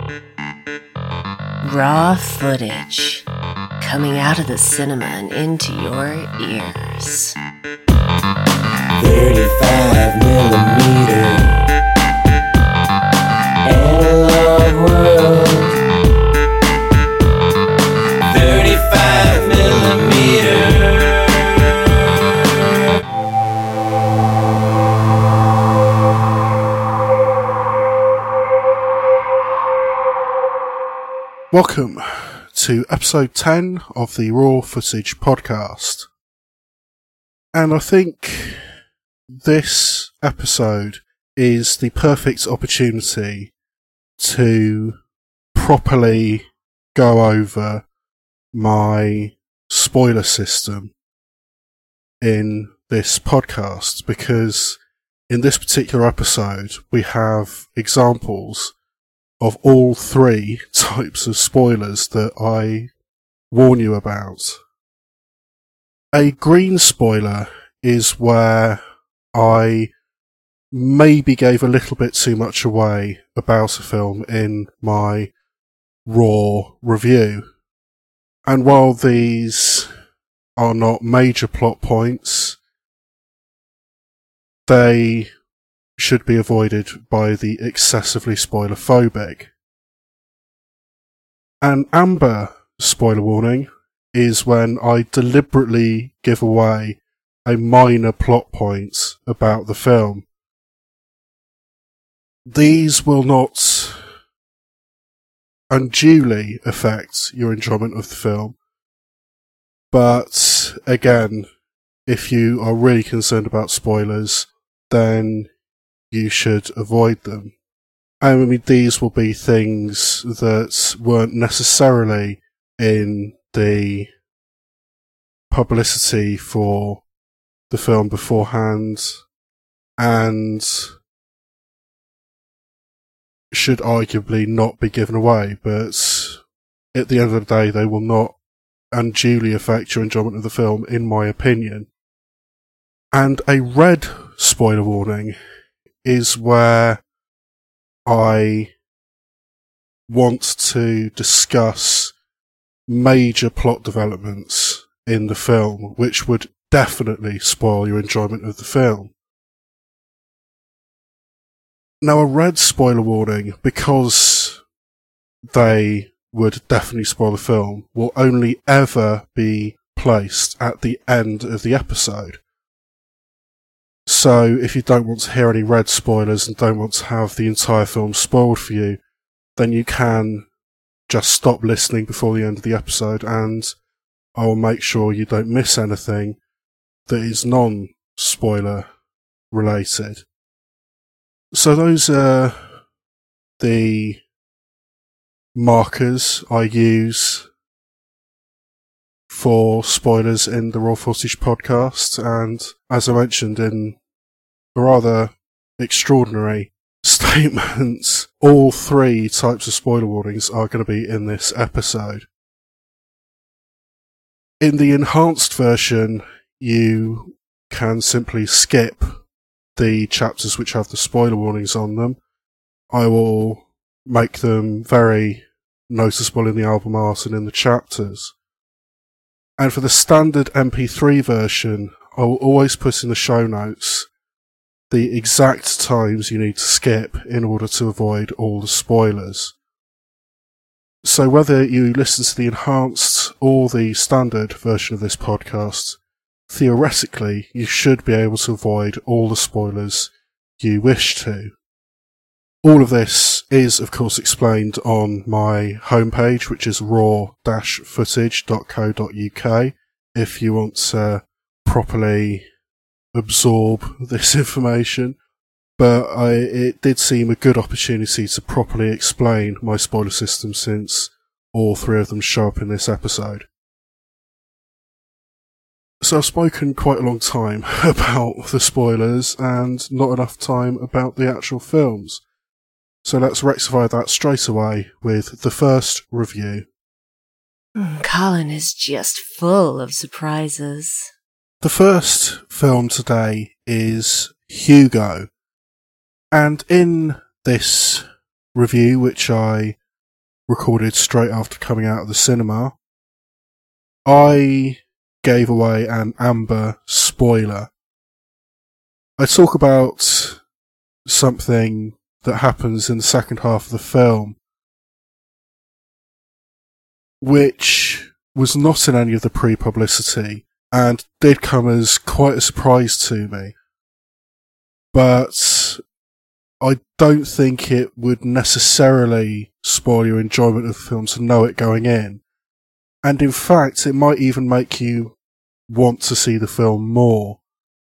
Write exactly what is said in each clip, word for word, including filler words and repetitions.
Raw footage coming out of the cinema and into your ears. thirty-five millimeter analog world. thirty-five millimeter. Welcome to episode ten of the Raw Footage podcast. And I think this episode is the perfect opportunity to properly go over my spoiler system in this podcast, because in this particular episode we have examples of all three types of spoilers that I warn you about. A green spoiler is where I maybe gave a little bit too much away about a film in my raw review. And while these are not major plot points, they should be avoided by the excessively spoiler-phobic. An amber spoiler warning is when I deliberately give away a minor plot point about the film. These will not unduly affect your enjoyment of the film, but again, if you are really concerned about spoilers, then you should avoid them. I mean, these will be things that weren't necessarily in the publicity for the film beforehand, and should arguably not be given away, but at the end of the day, they will not unduly affect your enjoyment of the film, in my opinion. And a red spoiler warning is where I want to discuss major plot developments in the film, which would definitely spoil your enjoyment of the film. Now, a red spoiler warning, because they would definitely spoil the film, will only ever be placed at the end of the episode. So, if you don't want to hear any red spoilers and don't want to have the entire film spoiled for you, then you can just stop listening before the end of the episode, and I will make sure you don't miss anything that is non-spoiler related. So those are the markers I use for spoilers in the Raw Footage podcast, and as I mentioned in a rather extraordinary statement, all three types of spoiler warnings are going to be in this episode. In the enhanced version, you can simply skip the chapters which have the spoiler warnings on them. I will make them very noticeable in the album art and in the chapters. And for the standard M P three version, I will always put in the show notes the exact times you need to skip in order to avoid all the spoilers. So whether you listen to the enhanced or the standard version of this podcast, theoretically you should be able to avoid all the spoilers you wish to. All of this is, of course, explained on my homepage, which is raw dash footage dot co dot uk, if you want to properly absorb this information. But I, it did seem a good opportunity to properly explain my spoiler system, since all three of them show up in this episode. So I've spoken quite a long time about the spoilers and not enough time about the actual films. So let's rectify that straight away with the first review. Colin is just full of surprises. The first film today is Hugo. And in this review, which I recorded straight after coming out of the cinema. I gave away an Amber spoiler. I talk about something that happens in the second half of the film, which was not in any of the pre-publicity and did come as quite a surprise to me. But I don't think it would necessarily spoil your enjoyment of the film to know it going in. And in fact, it might even make you want to see the film more.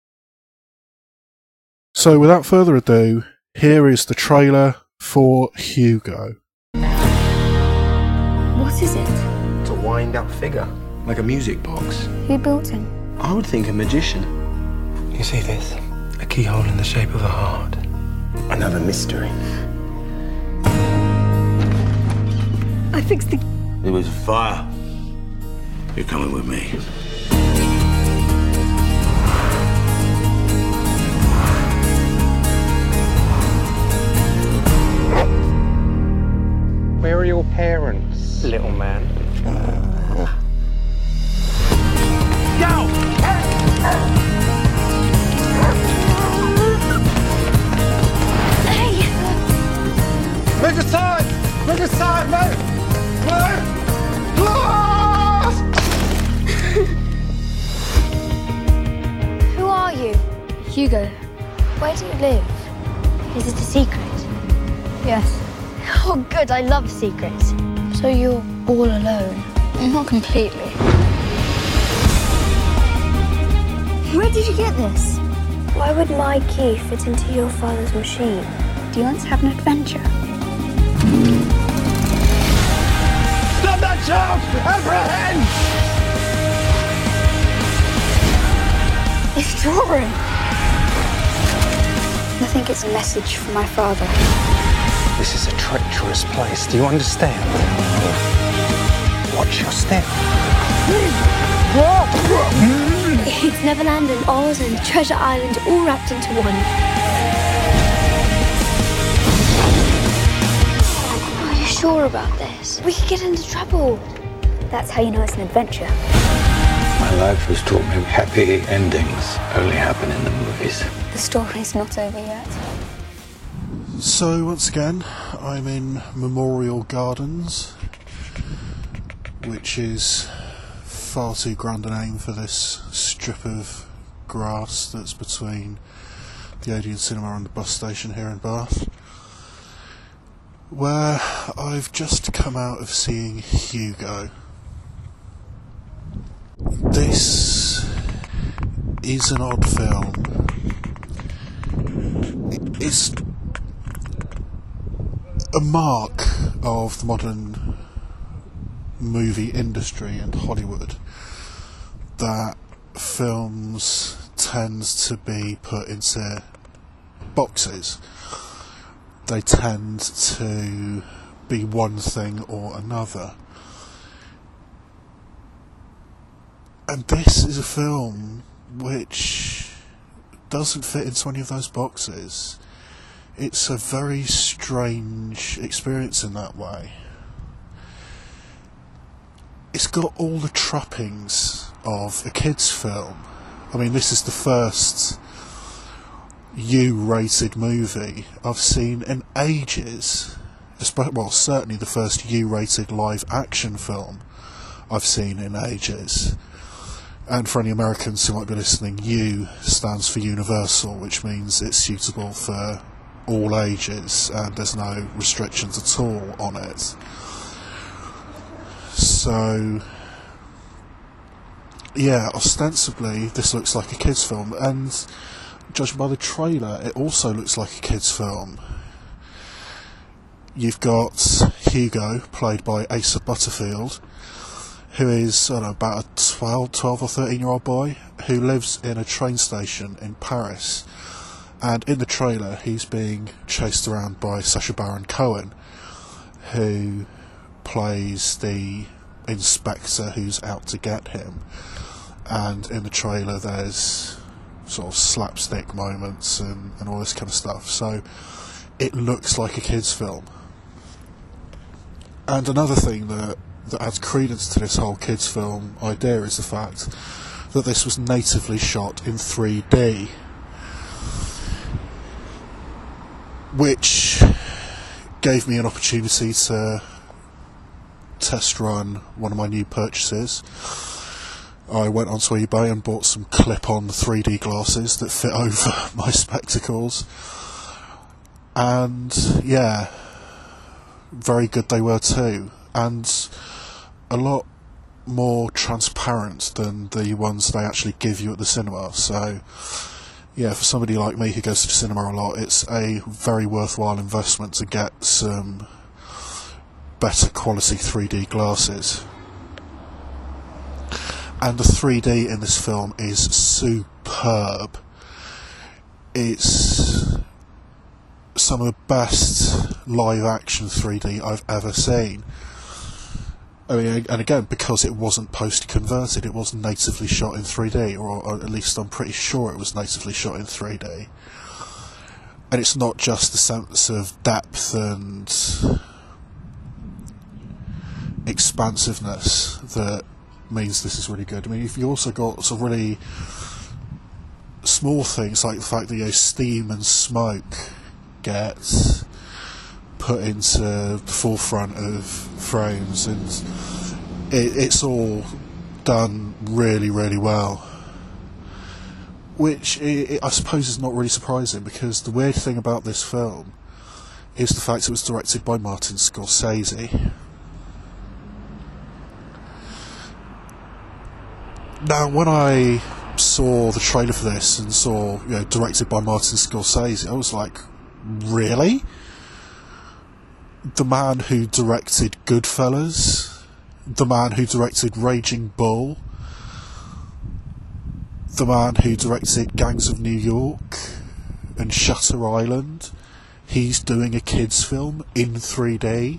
So without further ado, here is the trailer for Hugo. What is it? It's a wind-up figure, like a music box. Who built him? I would think a magician. You see this? A keyhole in the shape of a heart. Another mystery. I fixed the... It was fire. You're coming with me. Where are your parents, little man? Go! Hey! Move aside! Move aside! Move! Move! Glass! Who are you? Hugo. Where do you live? Is it a secret? Yes. Oh, good. I love secrets. So you're all alone? Not completely. Where did you get this? Why would my key fit into your father's machine? Do you want to have an adventure? Stop that child! Apprehend! It's drawing. I think it's a message from my father. This is a treacherous place. Do you understand? Watch your step. It's Neverland and Oz and Treasure Island all wrapped into one. Are you sure about this? We could get into trouble. That's how you know it's an adventure. My life has taught me happy endings only happen in the movies. The story's not over yet. So once again, I'm in Memorial Gardens, which is far too grand a name for this strip of grass that's between the Odeon Cinema and the bus station here in Bath, where I've just come out of seeing Hugo. This is an odd film. It's a mark of the modern movie industry and Hollywood that films tend to be put into boxes. They tend to be one thing or another. And this is a film which doesn't fit into any of those boxes. It's a very strange experience in that way. It's got all the trappings of a kids' film. I mean, this is the first U-rated movie I've seen in ages. Well, certainly the first U-rated live-action film I've seen in ages. And for any Americans who might be listening, U stands for Universal, which means it's suitable for all ages and there's no restrictions at all on it. So, yeah, ostensibly this looks like a kids' film, and judging by the trailer, it also looks like a kids' film. You've got Hugo, played by Asa Butterfield, who is, I don't know, about a twelve, twelve or thirteen year old boy who lives in a train station in Paris. And in the trailer, he's being chased around by Sacha Baron Cohen, who plays the inspector who's out to get him. And in the trailer, there's sort of slapstick moments and, and all this kind of stuff. So it looks like a kids' film. And another thing that, that adds credence to this whole kids' film idea is the fact that this was natively shot in three D, which gave me an opportunity to test run one of my new purchases. I went onto eBay and bought some clip-on three D glasses that fit over my spectacles, and yeah, very good they were too, and a lot more transparent than the ones they actually give you at the cinema. So yeah, for somebody like me who goes to the cinema a lot, it's a very worthwhile investment to get some better quality three D glasses. And the three D in this film is superb. It's some of the best live action three D I've ever seen. I mean, and again, because it wasn't post-converted, it was natively shot in three D, or, or at least I'm pretty sure it was natively shot in three D. And it's not just the sense of depth and expansiveness that means this is really good. I mean, you've also got some really small things, like the fact that, you know, steam and smoke gets put into the forefront of frames, and it, it's all done really, really well. Which it, it, I suppose is not really surprising, because the weird thing about this film is the fact it was directed by Martin Scorsese. Now, when I saw the trailer for this and saw, you know, directed by Martin Scorsese, I was like, really? The man who directed Goodfellas, the man who directed Raging Bull, the man who directed Gangs of New York and Shutter Island, he's doing a kids' film in three D.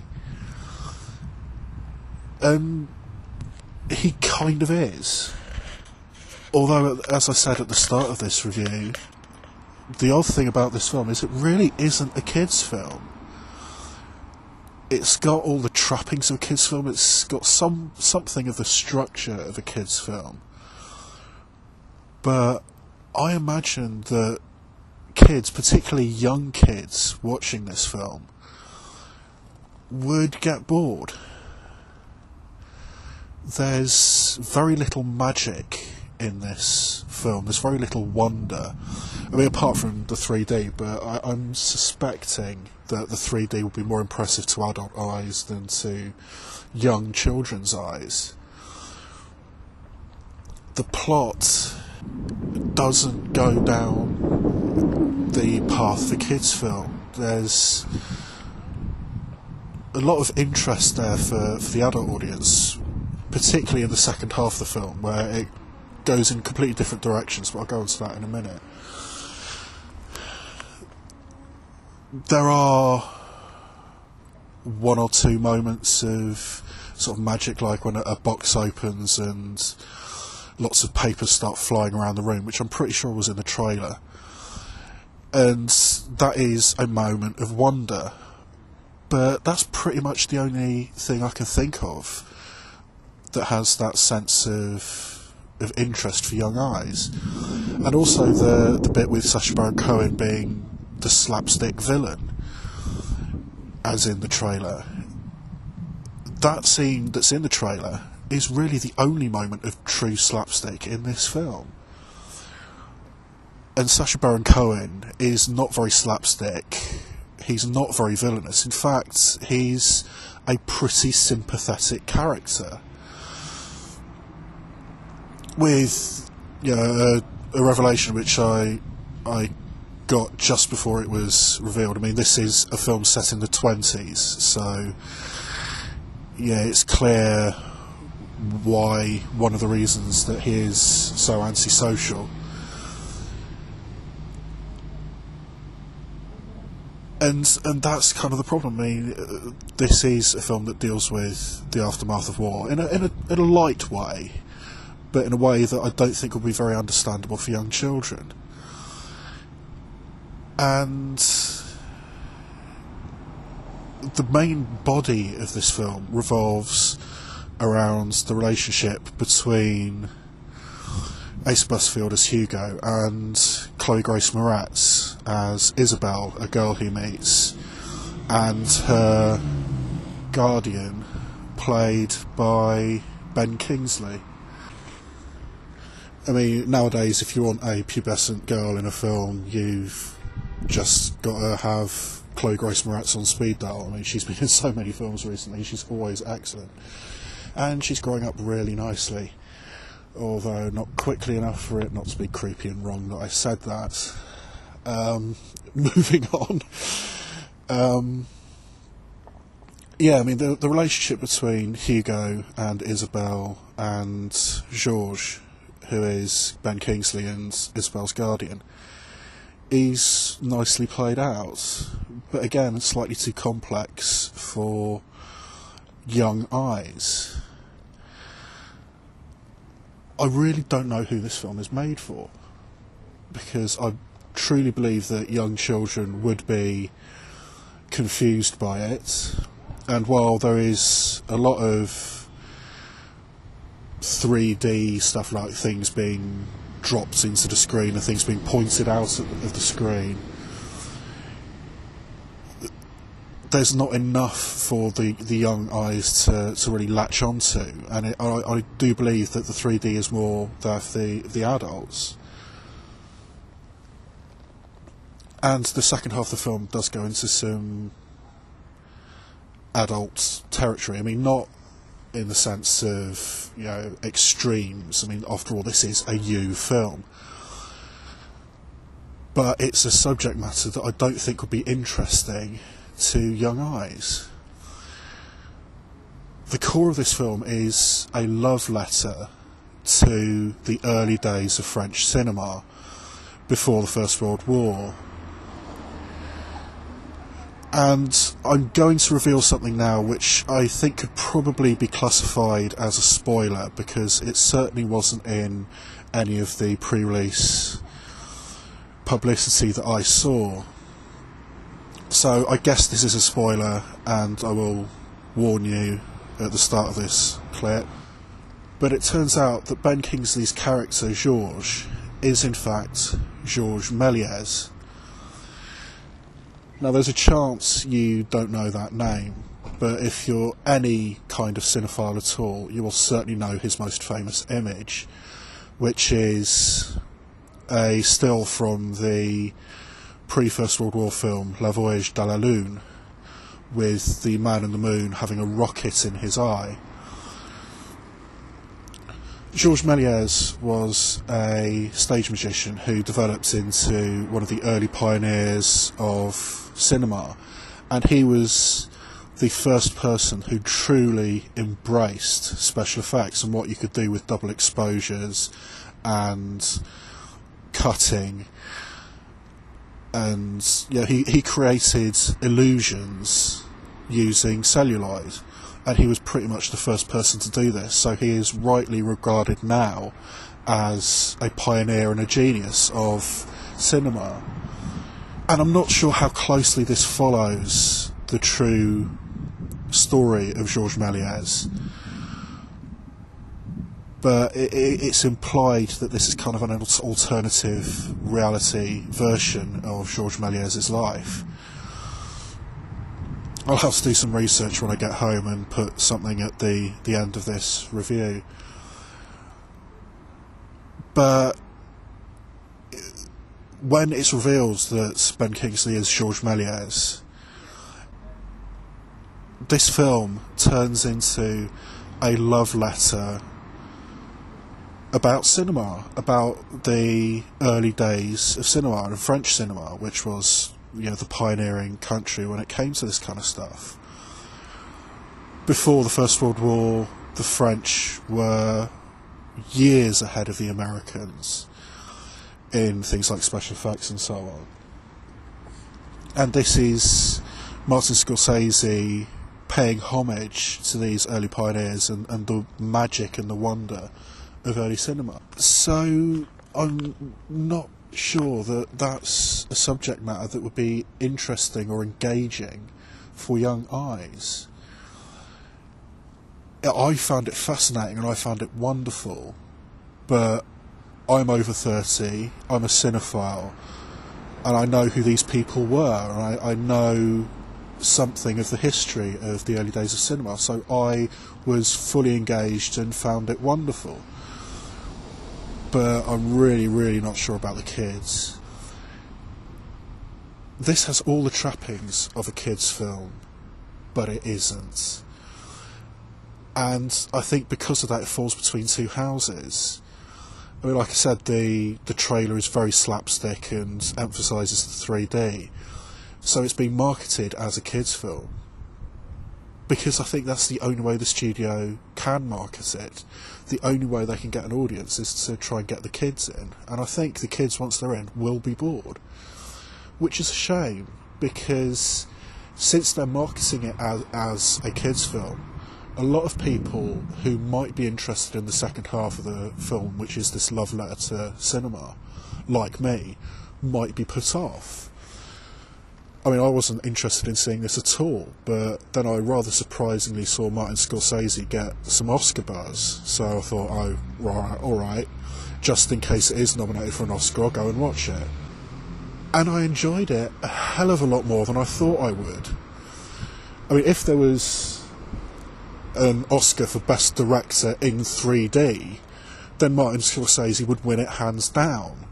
And he kind of is. Although, as I said at the start of this review, the odd thing about this film is it really isn't a kids' film. It's got all the trappings of a kids' film, it's got some something of the structure of a kids' film. But I imagine that kids, particularly young kids, watching this film would get bored. There's very little magic in this film. There's very little wonder. I mean, apart from the three D, but I, I'm suspecting that the three D will be more impressive to adult eyes than to young children's eyes. The plot doesn't go down the path for kids' film. There's a lot of interest there for, for the adult audience, particularly in the second half of the film, where it goes in completely different directions, but I'll go into that in a minute. There are one or two moments of sort of magic, like when a, a box opens and lots of papers start flying around the room, which I'm pretty sure was in the trailer. And that is a moment of wonder. But that's pretty much the only thing I can think of that has that sense of of interest for young eyes. And also the the bit with Sacha Baron Cohen being the slapstick villain, as in the trailer. That scene that's in the trailer is really the only moment of true slapstick in this film. And Sacha Baron Cohen is not very slapstick. He's not very villainous. In fact, he's a pretty sympathetic character, with, you know, a, a revelation which I I got just before it was revealed. I mean, this is a film set in the twenties, so yeah, it's clear why one of the reasons that he is so antisocial. And and that's kind of the problem. I mean, uh, this is a film that deals with the aftermath of war in a in a in a light way, but in a way that I don't think will be very understandable for young children. And the main body of this film revolves around the relationship between Asa Butterfield as Hugo and Chloe Grace Moretz as Isabel, a girl he meets, and her guardian, played by Ben Kingsley. I mean, nowadays, if you want a pubescent girl in a film, you've just got to have Chloe Grace Moretz on speed dial. I mean, she's been in so many films recently, she's always excellent. And she's growing up really nicely, although not quickly enough for it not to be creepy and wrong that I said that. Um, moving on. Um, yeah, I mean, the, the relationship between Hugo and Isabel and Georges, who is Ben Kingsley and Isabel's guardian, is nicely played out, but again, slightly too complex for young eyes. I really don't know who this film is made for, because I truly believe that young children would be confused by it, and while there is a lot of three D stuff, like things being dropped into the screen and things being pointed out of the screen, there's not enough for the, the young eyes to, to really latch onto, and it, I, I do believe that the three D is more there for the, the adults. And the second half of the film does go into some adult territory. I mean, not in the sense of, you know, extremes. I mean, after all, this is a you film. But it's a subject matter that I don't think would be interesting to young eyes. The core of this film is a love letter to the early days of French cinema before the First World War. And I'm going to reveal something now which I think could probably be classified as a spoiler, because it certainly wasn't in any of the pre-release publicity that I saw. So I guess this is a spoiler, and I will warn you at the start of this clip. But it turns out that Ben Kingsley's character, Georges, is in fact Georges Méliès. Now, there's a chance you don't know that name, but if you're any kind of cinephile at all, you will certainly know his most famous image, which is a still from the pre-First World War film Le Voyage de la Lune, with the man in the moon having a rocket in his eye. Georges Méliès was a stage magician who developed into one of the early pioneers of cinema, and he was the first person who truly embraced special effects and what you could do with double exposures and cutting, and yeah, he, he created illusions using celluloid, and he was pretty much the first person to do this, so he is rightly regarded now as a pioneer and a genius of cinema. And I'm not sure how closely this follows the true story of Georges Méliès, but it, it, it's implied that this is kind of an alternative reality version of Georges Méliès' life. I'll have to do some research when I get home and put something at the, the end of this review. But when it's revealed that Ben Kingsley is Georges Méliès, this film turns into a love letter about cinema, about the early days of cinema and French cinema, which was, you know, the pioneering country when it came to this kind of stuff. Before the First World War, the French were years ahead of the Americans in things like special effects and so on. And this is Martin Scorsese paying homage to these early pioneers and, and the magic and the wonder of early cinema. So I'm not sure that that's a subject matter that would be interesting or engaging for young eyes. I found it fascinating and I found it wonderful, but I'm over thirty, I'm a cinephile, and I know who these people were, and I, I know something of the history of the early days of cinema, so I was fully engaged and found it wonderful. But I'm really, really not sure about the kids. This has all the trappings of a kids' film, but it isn't. And I think because of that it falls between two houses. I mean, like I said, the, the trailer is very slapstick and emphasises the three D. So it's been marketed as a kids' film. Because I think that's the only way the studio can market it. The only way they can get an audience is to try and get the kids in. And I think the kids, once they're in, will be bored. Which is a shame, because since they're marketing it as, as a kids' film, a lot of people who might be interested in the second half of the film, which is this love letter to cinema, like me, might be put off. I mean, I wasn't interested in seeing this at all, but then I rather surprisingly saw Martin Scorsese get some Oscar buzz, so I thought, oh, right, alright, just in case it is nominated for an Oscar, I'll go and watch it. And I enjoyed it a hell of a lot more than I thought I would. I mean, if there was an Oscar for Best Director in three D, then Martin Scorsese would win it hands down.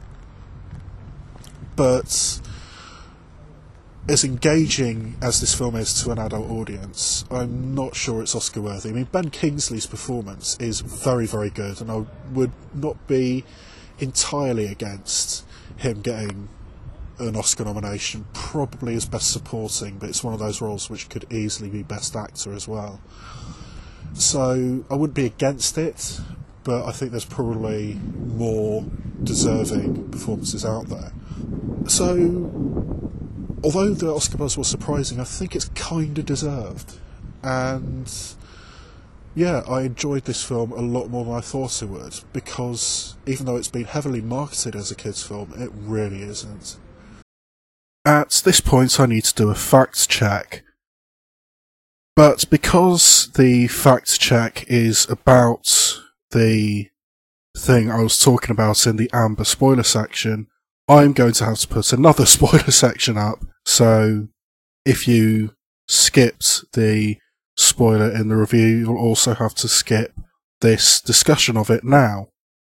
But as engaging as this film is to an adult audience, I'm not sure it's Oscar worthy. I mean, Ben Kingsley's performance is very, very good, and I would not be entirely against him getting an Oscar nomination, probably as Best Supporting, but it's one of those roles which could easily be Best Actor as well. So I wouldn't be against it, but I think there's probably more deserving performances out there. So, although the Oscar buzz was surprising, I think it's kind of deserved. And yeah, I enjoyed this film a lot more than I thought I would, because even though it's been heavily marketed as a kids' film, it really isn't. At this point I need to do a fact check. But because the fact check is about the thing I was talking about in the Amber spoiler section, I'm going to have to put another spoiler section up, so if you skipped the spoiler in the review, you'll also have to skip this discussion of it now.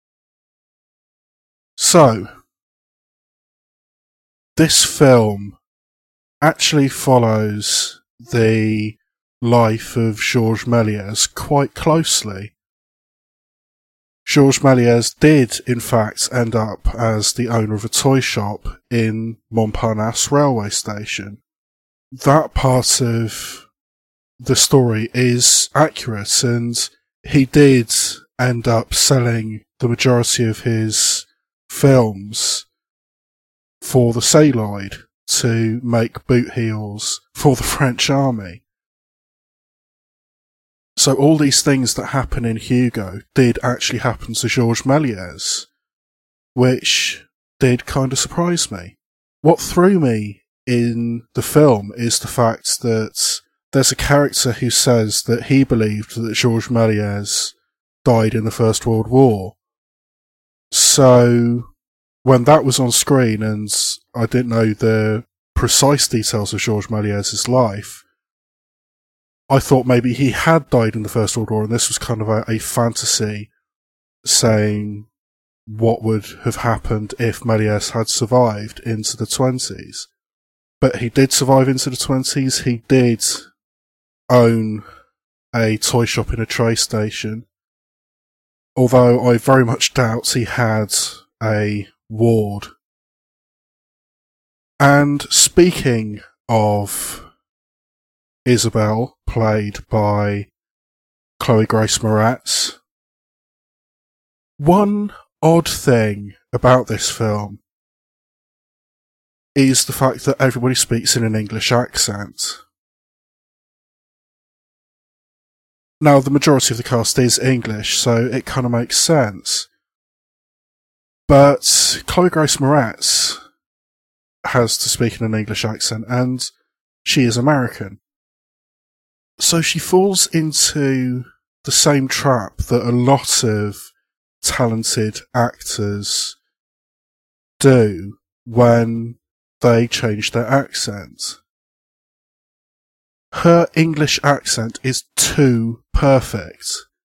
So, this film actually follows the life of Georges Méliès quite closely. Georges Méliès did, in fact, end up as the owner of a toy shop in Montparnasse railway station. That part of the story is accurate, and he did end up selling the majority of his films for the Celluloid to make boot heels for the French army. So all these things that happen in Hugo did actually happen to Georges Méliès, which did kind of surprise me. What threw me in the film is the fact that there's a character who says that he believed that Georges Méliès died in the First World War. So when that was on screen and I didn't know the precise details of Georges Méliès' life, I thought maybe he had died in the First World War, and this was kind of a, a fantasy saying what would have happened if Méliès had survived into the twenties. But he did survive into the twenties, he did own a toy shop in a train station, although I very much doubt he had a ward. And speaking of Isabelle, played by Chloe Grace Moretz, one odd thing about this film is the fact that everybody speaks in an English accent. Now, the majority of the cast is English, so it kind of makes sense. But Chloe Grace Moretz has to speak in an English accent, and she is American. So she falls into the same trap that a lot of talented actors do when they change their accent. Her English accent is too perfect.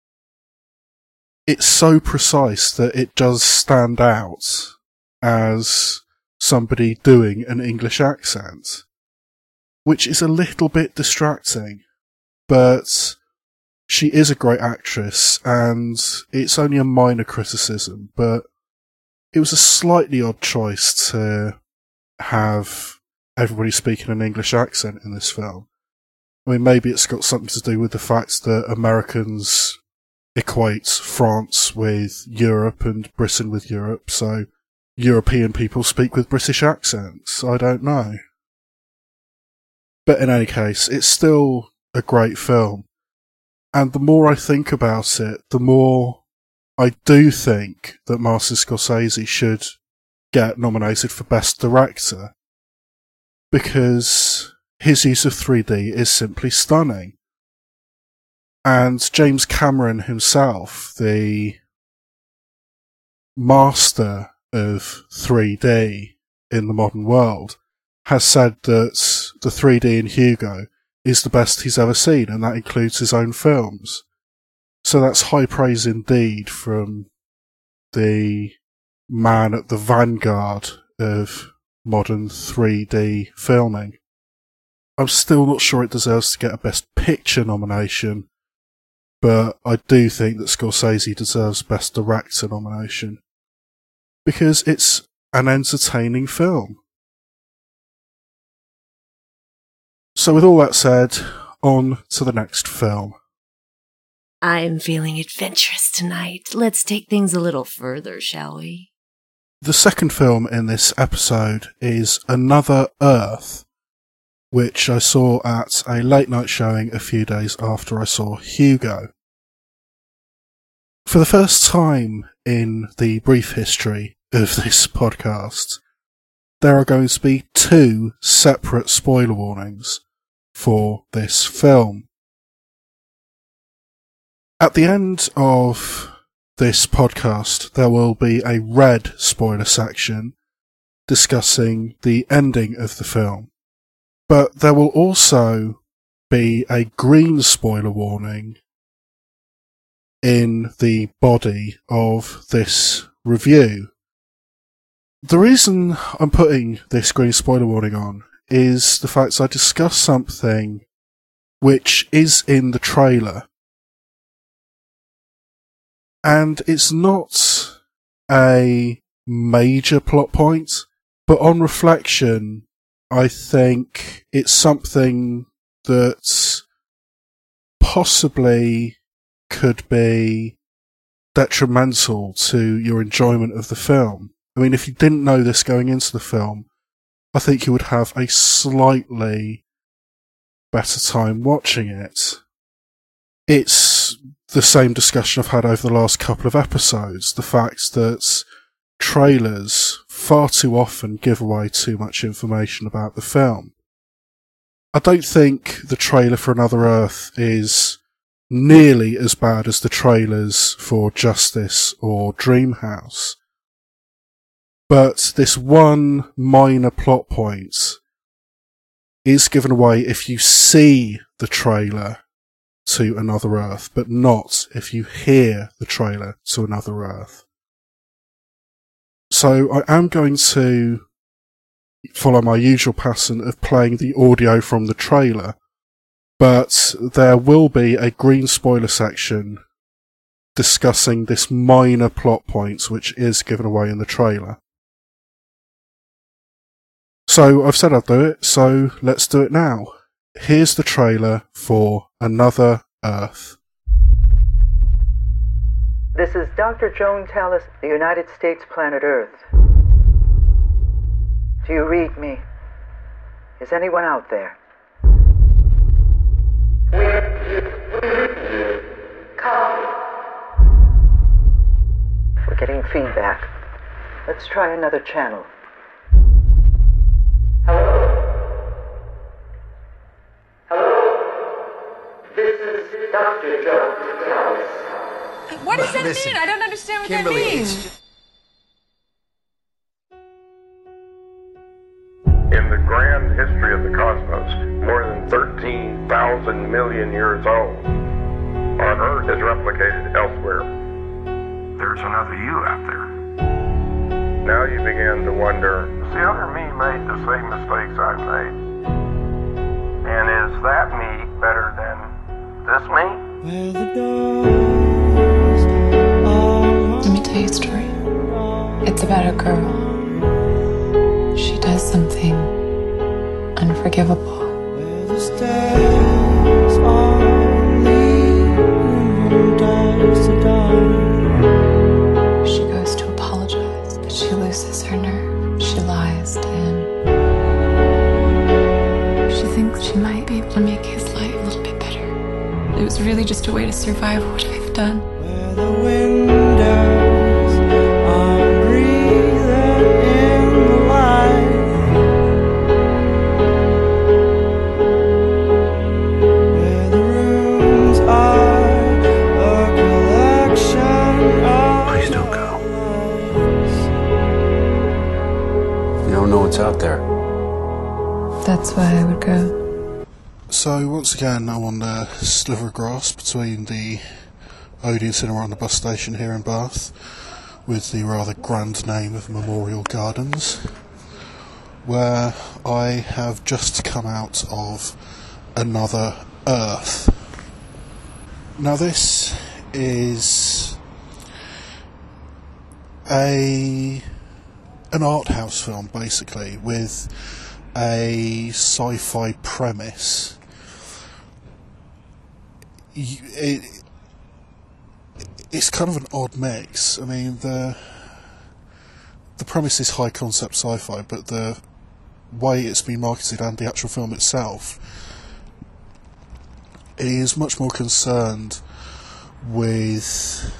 It's so precise that it does stand out as somebody doing an English accent, which is a little bit distracting, but she is a great actress, and it's only a minor criticism, but it was a slightly odd choice to have everybody speaking an English accent in this film. I mean, maybe it's got something to do with the fact that Americans equate France with Europe and Britain with Europe, so European people speak with British accents. I don't know. But in any case, it's still a great film. And the more I think about it, the more I do think that Martin Scorsese should get nominated for Best Director, because his use of three D is simply stunning. And James Cameron himself, the master of three D in the modern world, has said that the three D in Hugo is the best he's ever seen, and that includes his own films. So that's high praise indeed from the man at the vanguard of modern three D filming. I'm still not sure it deserves to get a Best Picture nomination, but I do think that Scorsese deserves Best Director nomination, because it's an entertaining film. So with all that said, on to the next film. I'm feeling adventurous tonight. Let's take things a little further, shall we? The second film in this episode is Another Earth, which I saw at a late night showing a few days after I saw Hugo. For the first time in the brief history of this podcast, there are going to be two separate spoiler warnings for this film. At the end of this podcast, there will be a red spoiler section discussing the ending of the film. But there will also be a green spoiler warning in the body of this review. The reason I'm putting this green spoiler warning on is the fact that I discussed something which is in the trailer. And it's not a major plot point, but on reflection, I think it's something that possibly could be detrimental to your enjoyment of the film. I mean, if you didn't know this going into the film, I think you would have a slightly better time watching it. It's the same discussion I've had over the last couple of episodes, the fact that trailers far too often give away too much information about the film. I don't think the trailer for Another Earth is nearly as bad as the trailers for Justice or Dreamhouse. But this one minor plot point is given away if you see the trailer to Another Earth, but not if you hear the trailer to Another Earth. So I am going to follow my usual pattern of playing the audio from the trailer, but there will be a green spoiler section discussing this minor plot point which is given away in the trailer. So I've said I'll do it, so let's do it now. Here's the trailer for Another Earth. This is Doctor Joan Tallis, the United States planet Earth. Do you read me? Is anyone out there? We're getting feedback. Let's try another channel. Hello? Hello? What does that Listen, mean? I don't understand what Kimberly, that means. it's just- In the grand history of the cosmos, more than thirteen thousand million years old, on Earth is replicated elsewhere. There's another you out there. Now you begin to wonder, has the other me made the same mistakes I've made? And is that me better than this me? Let me tell you a story. It's about a girl. She does something unforgivable. She goes to apologize, but she loses her nerve. She lies to him. She thinks she might be able to make his life a little bit better. It was really just a way to survive what I've done. Please don't go. You don't know what's out there. That's why I would go. So once again, I'm on the sliver of grass between the Odeon Cinema and the bus station here in Bath, with the rather grand name of Memorial Gardens, where I have just come out of Another Earth. Now this is a an art house film, basically, with a sci-fi premise. It, it's kind of an odd mix. I mean, the the premise is high concept sci-fi, but the way it's been marketed and the actual film itself is much more concerned with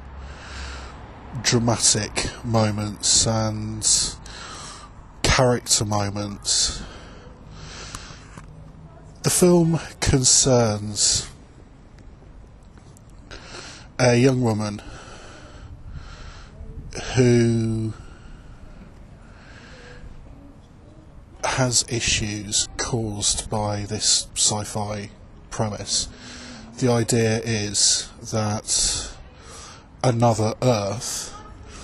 dramatic moments and character moments. The film concerns a young woman who has issues caused by this sci-fi premise. The idea is that another Earth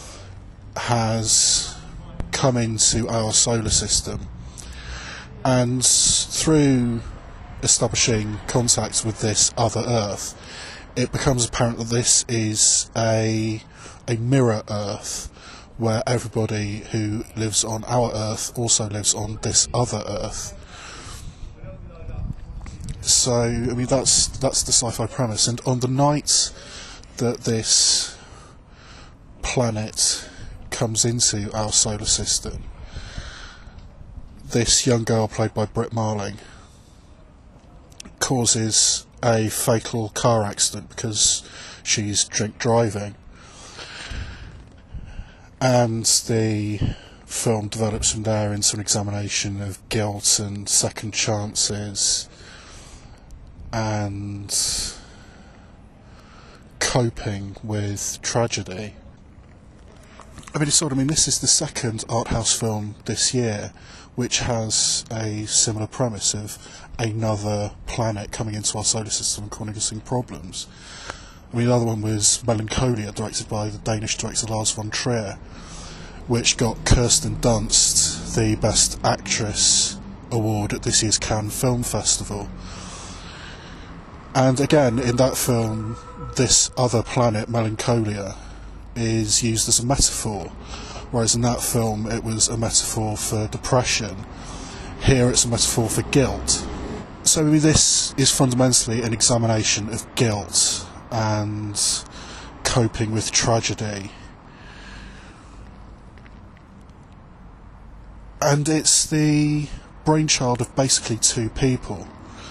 has come into our solar system, and through establishing contact with this other Earth, it becomes apparent that this is a a mirror Earth, where everybody who lives on our Earth also lives on this other Earth. So, I mean, that's that's the sci-fi premise. And on the night that this planet comes into our solar system, this young girl, played by Brit Marling, causes a fatal car accident because she's drink driving. And the film develops from there into an examination of guilt and second chances and coping with tragedy. I mean, it's sort of, I mean, this is the second art house film this year which has a similar premise of another planet coming into our solar system and causing problems. I mean, the other one was Melancholia, directed by the Danish director Lars von Trier, which got Kirsten Dunst the Best Actress award at this year's Cannes Film Festival. And again, in that film, this other planet, Melancholia, is used as a metaphor, whereas in that film it was a metaphor for depression. Here it's a metaphor for guilt. So maybe this is fundamentally an examination of guilt and coping with tragedy. And it's the brainchild of basically two people.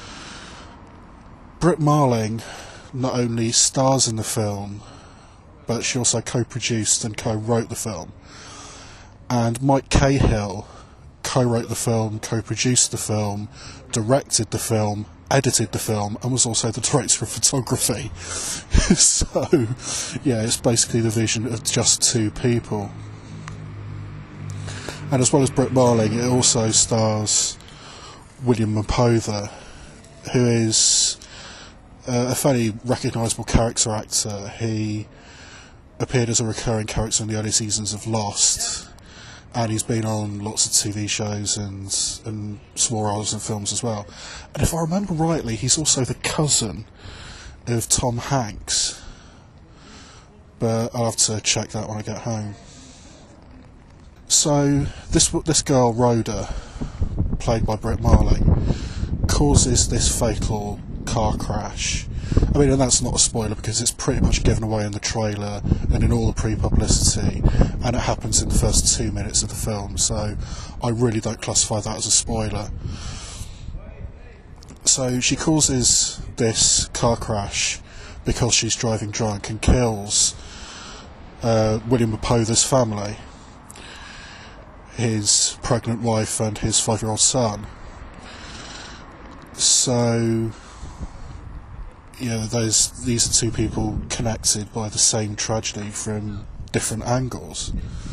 Brit Marling not only stars in the film, but she also co-produced and co-wrote the film. And Mike Cahill co-wrote the film, co-produced the film, directed the film, edited the film and was also the director of photography. So, yeah, it's basically the vision of just two people. And as well as Brit Marling, it also stars William Mapother, who is uh, a fairly recognisable character actor. He appeared as a recurring character in the early seasons of Lost, and he's been on lots of T V shows and and small roles in films as well. And if I remember rightly, he's also the cousin of Tom Hanks. But I'll have to check that when I get home. So this this girl Rhoda, played by Brit Marling, causes this fatal car crash. I mean, and that's not a spoiler because it's pretty much given away in the trailer and in all the pre-publicity, and it happens in the first two minutes of the film, so I really don't classify that as a spoiler. So she causes this car crash because she's driving drunk and kills uh, William Mapother's family, his pregnant wife and his five-year-old son. So, you know, those, these are two people connected by the same tragedy from different angles.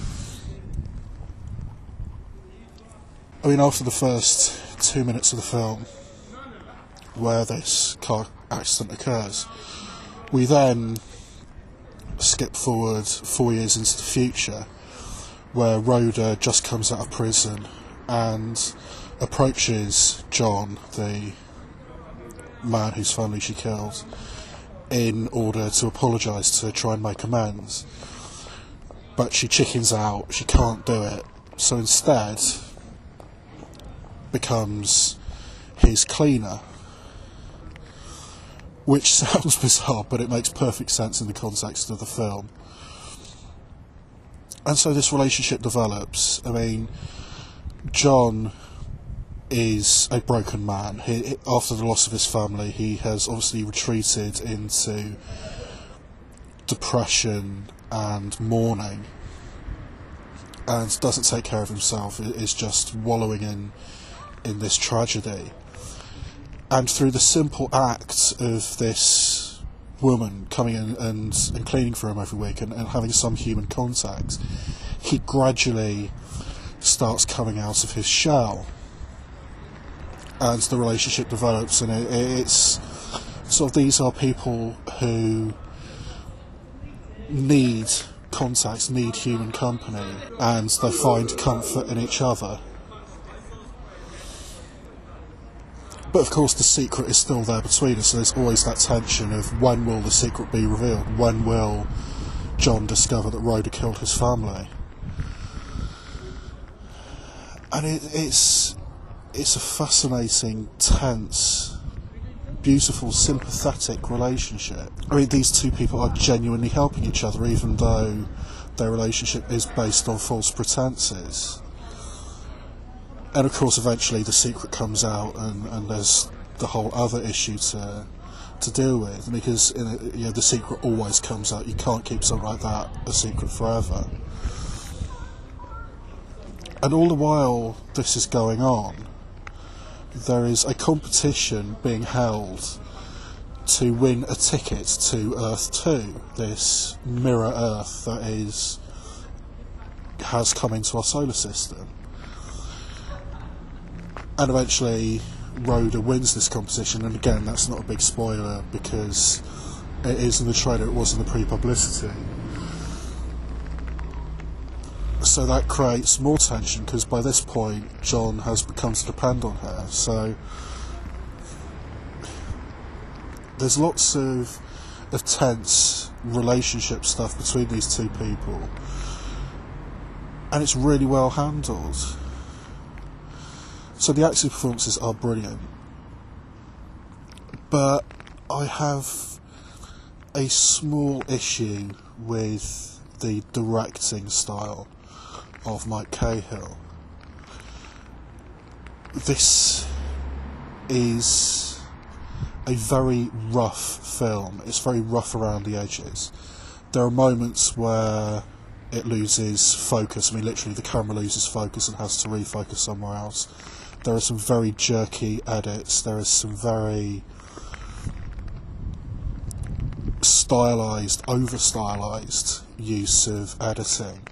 I mean, after the first two minutes of the film, where this car accident occurs, we then skip forward four years into the future, where Rhoda just comes out of prison and approaches John, the man whose family she killed, in order to apologise, to try and make amends. But she chickens out, she can't do it, so instead becomes his cleaner. Which sounds bizarre, but it makes perfect sense in the context of the film. And so this relationship develops. I mean, John is a broken man. He, after the loss of his family, he has obviously retreated into depression and mourning, and doesn't take care of himself, is just wallowing in in this tragedy. And through the simple act of this woman coming in and, and cleaning for him every week and, and having some human contact, he gradually starts coming out of his shell, and the relationship develops. And it, it's sort of, these are people who need contact, need human company, and they find comfort in each other. But of course the secret is still there between us, so there's always that tension of when will the secret be revealed? When will John discover that Rhoda killed his family? And it, it's it's a fascinating, tense, beautiful, sympathetic relationship. I mean, these two people are genuinely helping each other, even though their relationship is based on false pretenses. And of course, eventually the secret comes out, and, and there's the whole other issue to to deal with, because in a, you know, the secret always comes out. You can't keep something like that a secret forever. And all the while this is going on, there is a competition being held to win a ticket to Earth two, this mirror Earth that is has come into our solar system. And eventually Rhoda wins this competition, and again, that's not a big spoiler because it is in the trailer, it was in the pre-publicity. So that creates more tension, because by this point John has become to depend on her. So there's lots of, of tense relationship stuff between these two people, and it's really well handled. So the acting performances are brilliant, but I have a small issue with the directing style of Mike Cahill. This is a very rough film. It's very rough around the edges. There are moments where it loses focus. I mean, literally the camera loses focus and has to refocus somewhere else. there are some very jerky edits, there is some very stylized, over stylized use of editing.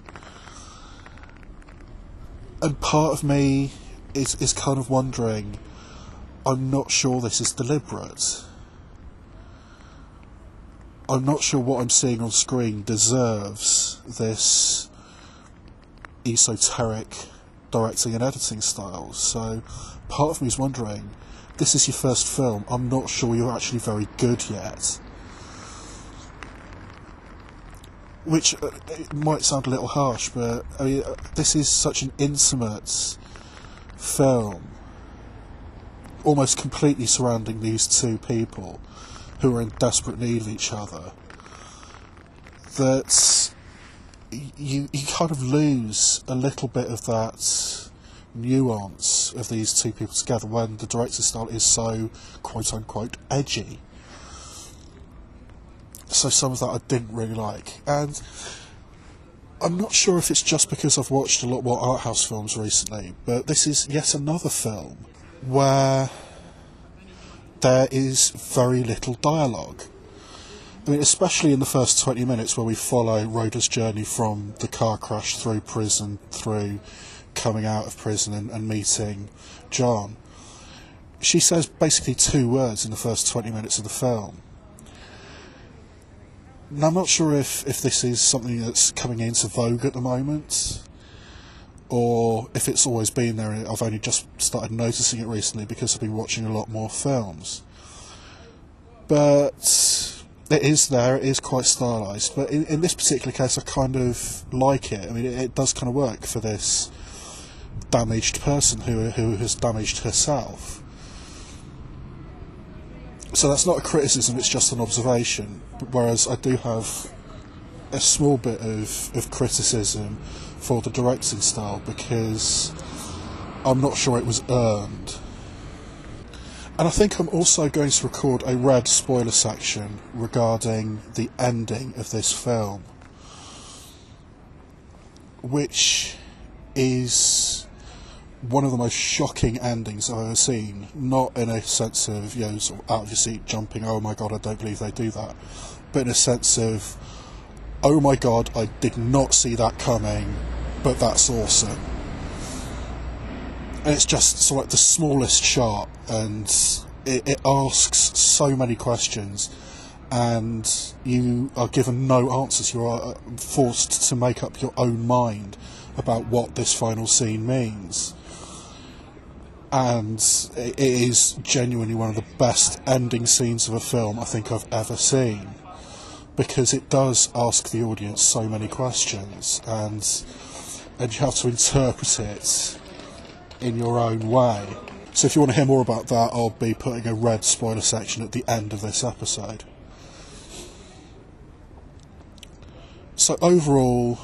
And part of me is, is kind of wondering, I'm not sure this is deliberate. I'm not sure what I'm seeing on screen deserves this esoteric directing and editing style. So part of me is wondering, this is your first film, I'm not sure you're actually very good yet. Which uh, it might sound a little harsh, but I mean, uh, this is such an intimate film, almost completely surrounding these two people who are in desperate need of each other, that you you kind of lose a little bit of that nuance of these two people together when the director's style is so quote-unquote edgy. So some of that I didn't really like, and I'm not sure if it's just because I've watched a lot more art house films recently, but this is yet another film where there is very little dialogue. I mean, especially in the first twenty minutes where we follow Rhoda's journey from the car crash through prison, through coming out of prison and, and meeting John. She says basically two words in the first twenty minutes of the film. Now, I'm not sure if, if this is something that's coming into vogue at the moment, or if it's always been there and I've only just started noticing it recently because I've been watching a lot more films. But it is there, it is quite stylised, but in, in this particular case I kind of like it. I mean, it, it does kind of work for this damaged person who who has damaged herself. So that's not a criticism, it's just an observation, whereas I do have a small bit of, of criticism for the directing style because I'm not sure it was earned. And I think I'm also going to record a red spoiler section regarding the ending of this film, which is one of the most shocking endings I've ever seen. Not in a sense of, you know, sort of out of your seat jumping, oh my god, I don't believe they do that, but in a sense of, oh my god, I did not see that coming, but that's awesome. And it's just sort of like the smallest shot, and it, it asks so many questions, and you are given no answers. You are forced to make up your own mind about what this final scene means. And it is genuinely one of the best ending scenes of a film I think I've ever seen, because it does ask the audience so many questions, and and you have to interpret it in your own way. So if you want to hear more about that, I'll be putting a red spoiler section at the end of this episode. So overall,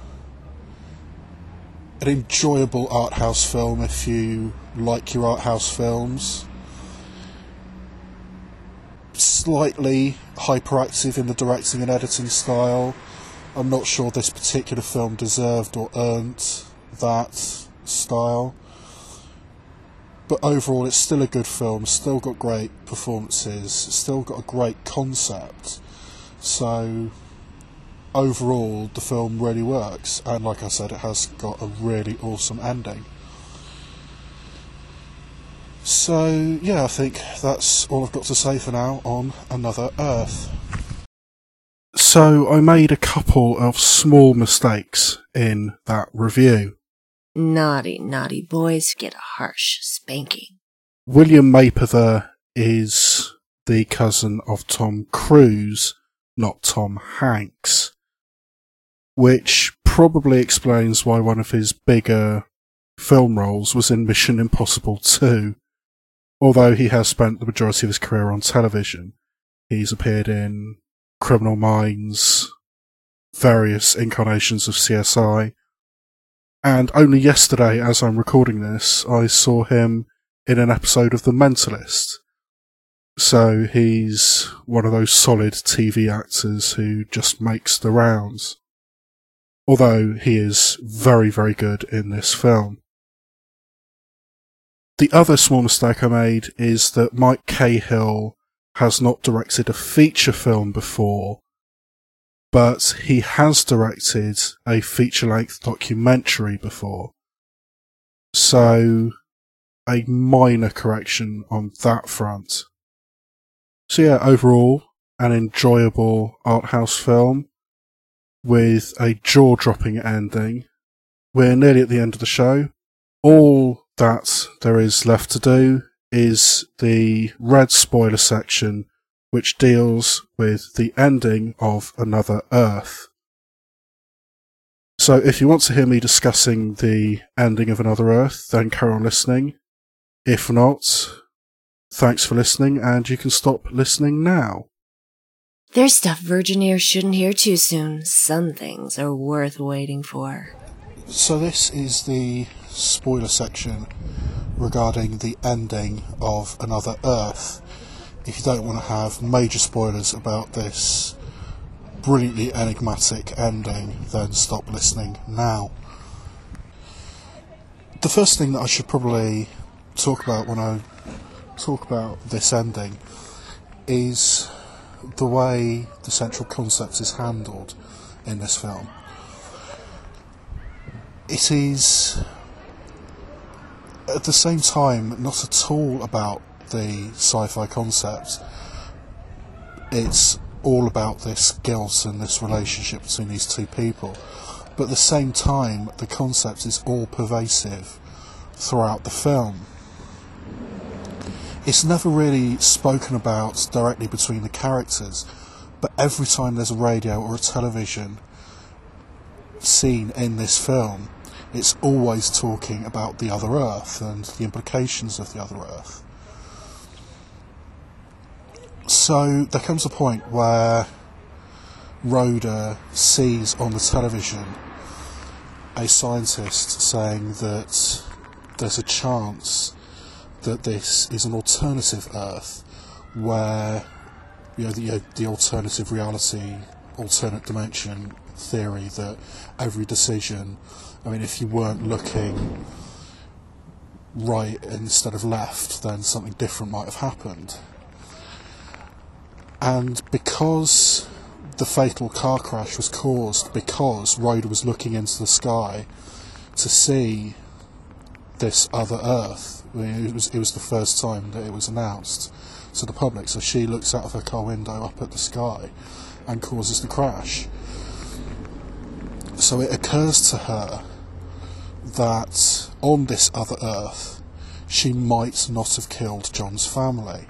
an enjoyable art house film if you like your art house films. Slightly hyperactive in the directing and editing style. I'm not sure this particular film deserved or earned that style. But overall it's still a good film, still got great performances, still got a great concept. So overall the film really works, and like I said, it has got a really awesome ending. So yeah, I think that's all I've got to say for now on Another Earth. So I made a couple of small mistakes in that review. Naughty, naughty boys get a harsh spanking. William Mapother is the cousin of Tom Cruise, not Tom Hanks, which probably explains why one of his bigger film roles was in Mission Impossible two. Although he has spent the majority of his career on television, he's appeared in Criminal Minds, various incarnations of C S I, and only yesterday, as I'm recording this, I saw him in an episode of The Mentalist. So he's one of those solid T V actors who just makes the rounds. Although he is very, very good in this film. The other small mistake I made is that Mike Cahill has not directed a feature film before, but he has directed a feature-length documentary before. So, a minor correction on that front. So yeah, overall, an enjoyable art house film with a jaw-dropping ending. We're nearly at the end of the show. All that there is left to do is the red spoiler section, which deals with the ending of Another Earth. So if you want to hear me discussing the ending of Another Earth, then carry on listening. If not, thanks for listening, and you can stop listening now. There's stuff virgin ears shouldn't hear too soon. Some things are worth waiting for. So this is the spoiler section regarding the ending of Another Earth. If you don't want to have major spoilers about this brilliantly enigmatic ending, then stop listening now. The first thing that I should probably talk about when I talk about this ending is the way the central concept is handled in this film. It is at the same time not at all about the sci-fi concept. It's all about this guilt and this relationship between these two people, but at the same time the concept is all pervasive throughout the film. It's never really spoken about directly between the characters, but every time there's a radio or a television scene in this film, it's always talking about the other Earth and the implications of the other Earth. So there comes a point where Rhoda sees on the television a scientist saying that there's a chance that this is an alternative Earth where, you know, the, you know, the alternative reality, alternate dimension theory that every decision, I mean, if you weren't looking right instead of left, then something different might have happened. And because the fatal car crash was caused because Rhoda was looking into the sky to see this other Earth, I mean, it was it was the first time that it was announced to the public, so she looks out of her car window up at the sky and causes the crash. So it occurs to her that on this other Earth she might not have killed John's family.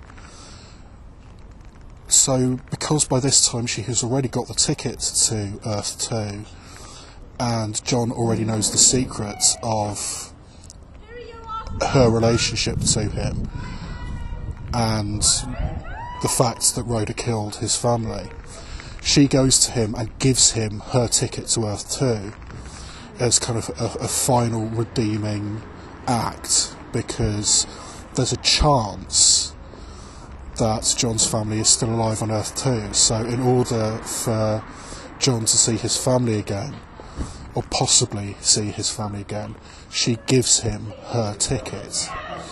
So because by this time she has already got the ticket to Earth two and John already knows the secret of her relationship to him and the fact that Rhoda killed his family, she goes to him and gives him her ticket to Earth two as kind of a, a final redeeming act, because there's a chance that John's family is still alive on Earth two. So in order for John to see his family again, or possibly see his family again, she gives him her ticket.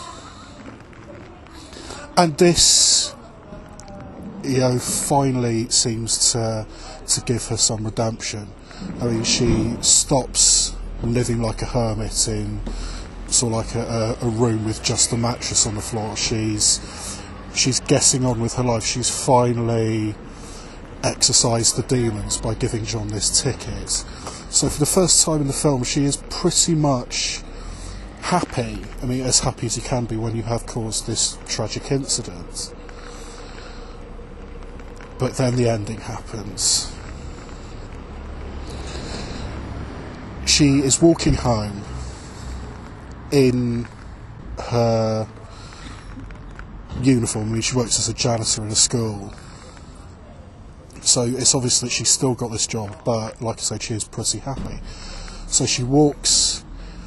And this, you know, finally seems to to give her some redemption. I mean, she stops living like a hermit in sort of like a, a room with just a mattress on the floor. She's she's getting on with her life. She's finally exorcised the demons by giving John this ticket. So for the first time in the film, she is pretty much happy. I mean, as happy as you can be when you have caused this tragic incident. But then the ending happens. She is walking home in her uniform. I mean, she works as a janitor in a school. So it's obvious that she's still got this job, but like I said, she is pretty happy. So she walks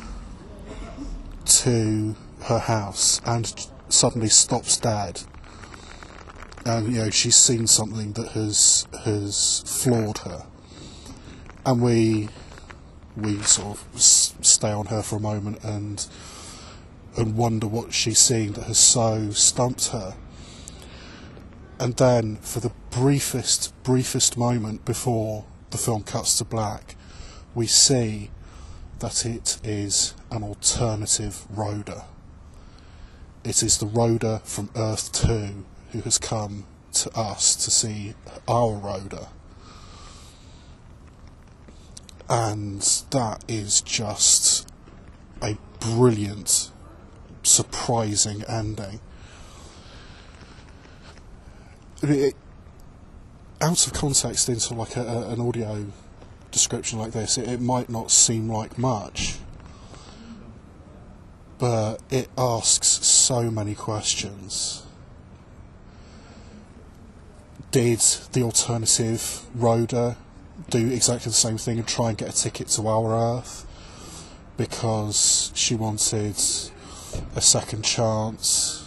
to her house and suddenly stops dead. And, you know, she's seen something that has has floored her. And we we sort of s- stay on her for a moment and and wonder what she's seeing that has so stumped her. And then, for the briefest, briefest moment before the film cuts to black, we see that it is an alternative Rhoda. It is the Rhoda from Earth two who has come to us to see our Rhoda. And that is just a brilliant, surprising ending. It, out of context into like a, a, an audio description like this, it, it might not seem like much, but it asks so many questions. Did the alternative Rhoda do exactly the same thing and try and get a ticket to our Earth because she wanted a second chance?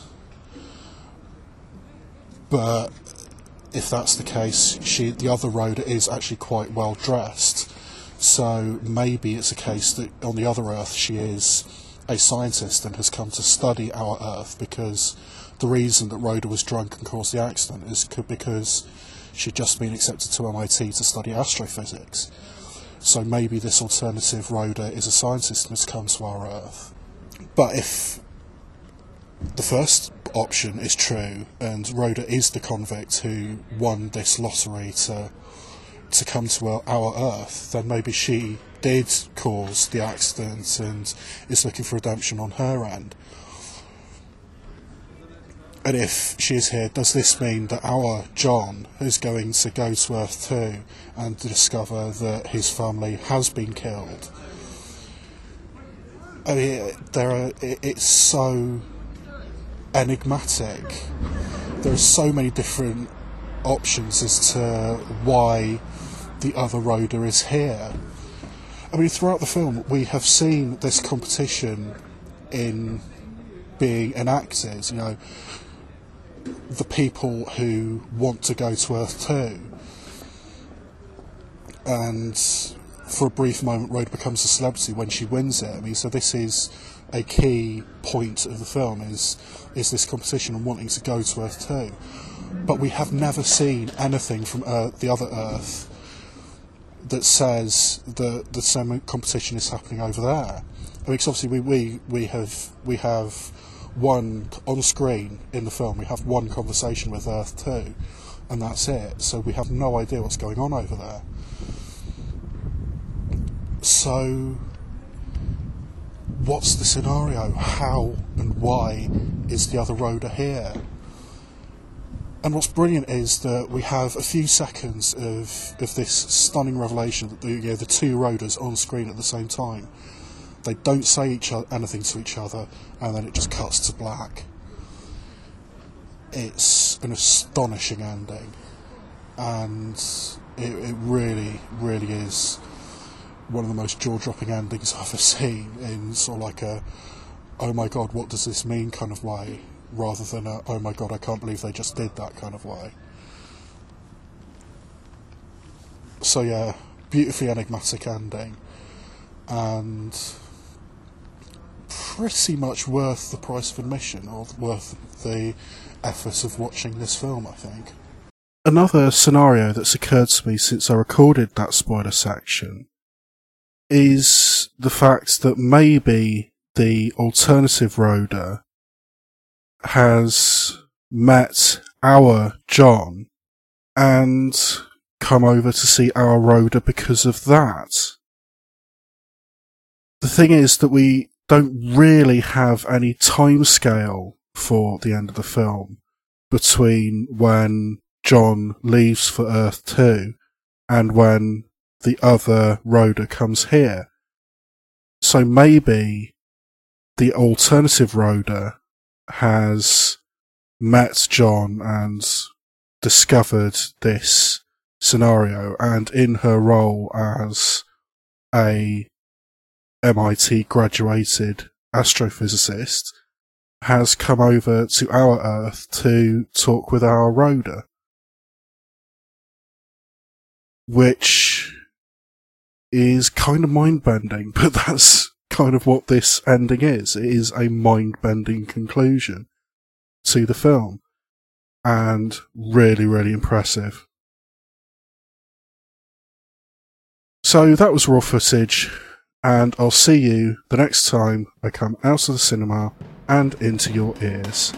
But if that's the case, she, the other Rhoda is actually quite well dressed, so maybe it's a case that on the other Earth she is a scientist and has come to study our Earth, because the reason that Rhoda was drunk and caused the accident is because she'd just been accepted to M I T to study astrophysics. So maybe this alternative Rhoda is a scientist and has come to our Earth. But if the first option is true, and Rhoda is the convict who won this lottery to to come to our, our Earth, then maybe she did cause the accident and is looking for redemption on her end. And if she is here, does this mean that our John is going to go to Earth two and discover that his family has been killed? I mean, there are, it's so enigmatic. There are so many different options as to why the other Rhoda is here. I mean, throughout the film, we have seen this competition in being enacted. You know, the people who want to go to Earth two, and for a brief moment, Rhoda becomes a celebrity when she wins it. I mean, so this is a key point of the film, is is this competition and wanting to go to Earth two. But we have never seen anything from Earth, the other Earth, that says that the same competition is happening over there. I mean, because obviously we, we, we have we have one on screen in the film. We have one conversation with Earth two, and that's it. So we have no idea what's going on over there. So, what's the scenario? How and why is the other Rhoda here? And what's brilliant is that we have a few seconds of of this stunning revelation that the, you know, the two Rhodas on screen at the same time. They don't say each other, anything to each other, and then it just cuts to black. It's an astonishing ending, and it, it really, really is one of the most jaw-dropping endings I've ever seen, in sort of like a, oh my god, what does this mean kind of way, rather than a, oh my god, I can't believe they just did that kind of way. So yeah, beautifully enigmatic ending, and pretty much worth the price of admission, or worth the effort of watching this film, I think. Another scenario that's occurred to me since I recorded that spoiler section is the fact that maybe the alternative Rhoda has met our John and come over to see our Rhoda because of that. The thing is that we don't really have any time scale for the end of the film between when John leaves for Earth two and when the other Rhoda comes here. So maybe the alternative Rhoda has met John and discovered this scenario, and in her role as a M I T graduated astrophysicist has come over to our Earth to talk with our Rhoda, which is kind of mind-bending, but that's kind of what this ending is. It is a mind-bending conclusion to the film. And really, really impressive. So that was Raw Footage, and I'll see you the next time I come out of the cinema and into your ears.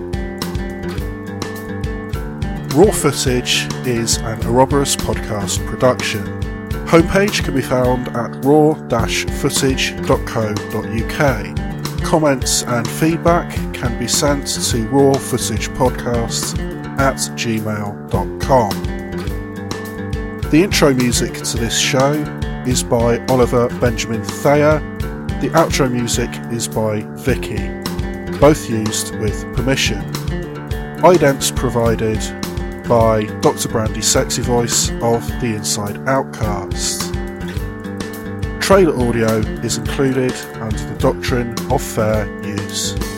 Raw Footage is an Ouroboros podcast production. Homepage can be found at raw dash footage dot co dot uk. Comments and feedback can be sent to rawfootagepodcast at gmail dot com. The intro music to this show is by Oliver Benjamin Thayer. The outro music is by Vicky, both used with permission. Idents provided by Doctor Brandy's sexy voice of The Inside Outcast. Trailer audio is included under the doctrine of fair use.